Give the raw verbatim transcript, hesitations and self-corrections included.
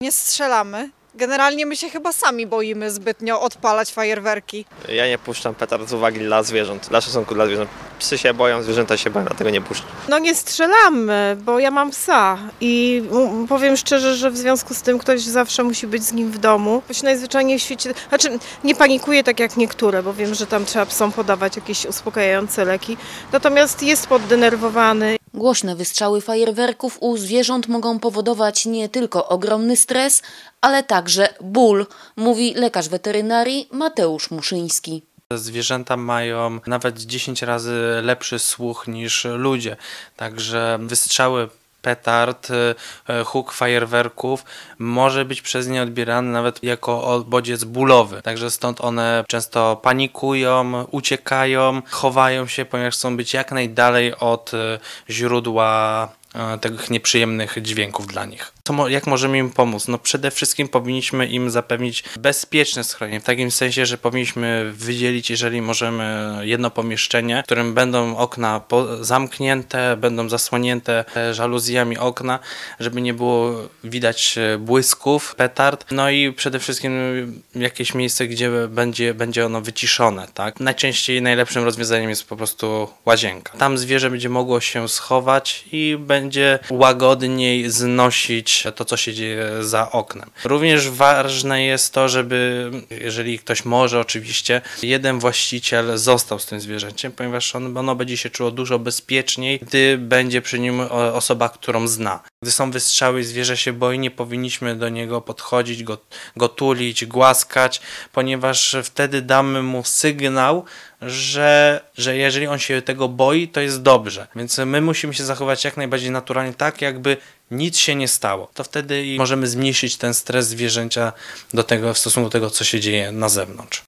Nie strzelamy. Generalnie my się chyba sami boimy zbytnio odpalać fajerwerki. Ja nie puszczam petard z uwagi dla zwierząt, dla szacunku dla zwierząt. Psy się boją, zwierzęta się boją, dlatego nie puszczam. No nie strzelamy, bo ja mam psa i m- powiem szczerze, że w związku z tym ktoś zawsze musi być z nim w domu. Ktoś najzwyczajniej w świecie, znaczy nie panikuję tak jak niektóre, bo wiem, że tam trzeba psom podawać jakieś uspokajające leki, natomiast jest poddenerwowany. Głośne wystrzały fajerwerków u zwierząt mogą powodować nie tylko ogromny stres, ale także ból, mówi lekarz weterynarii Mateusz Muszyński. Zwierzęta mają nawet dziesięć razy lepszy słuch niż ludzie, także wystrzały petard, huk fajerwerków może być przez nie odbierany nawet jako bodziec bólowy. Także stąd one często panikują, uciekają, chowają się, ponieważ chcą być jak najdalej od źródła tych nieprzyjemnych dźwięków dla nich. Co, jak możemy im pomóc? No przede wszystkim powinniśmy im zapewnić bezpieczne schronienie, w takim sensie, że powinniśmy wydzielić, jeżeli możemy, jedno pomieszczenie, w którym będą okna po- zamknięte, będą zasłonięte żaluzjami okna, żeby nie było widać błysków petard. No i przede wszystkim jakieś miejsce, gdzie będzie, będzie ono wyciszone, tak? Najczęściej najlepszym rozwiązaniem jest po prostu łazienka. Tam zwierzę będzie mogło się schować i będzie łagodniej znosić to, co się dzieje za oknem. Również ważne jest to, żeby, jeżeli ktoś może oczywiście, jeden właściciel został z tym zwierzęciem, ponieważ on, ono będzie się czuło dużo bezpieczniej, gdy będzie przy nim osoba, którą zna. Gdy są wystrzały i zwierzę się boi, nie powinniśmy do niego podchodzić, go, go tulić, głaskać, ponieważ wtedy damy mu sygnał, że, że jeżeli on się tego boi, to jest dobrze. Więc my musimy się zachować jak najbardziej naturalnie, tak jakby nic się nie stało. To wtedy możemy zmniejszyć ten stres zwierzęcia do tego, w stosunku do tego, co się dzieje na zewnątrz.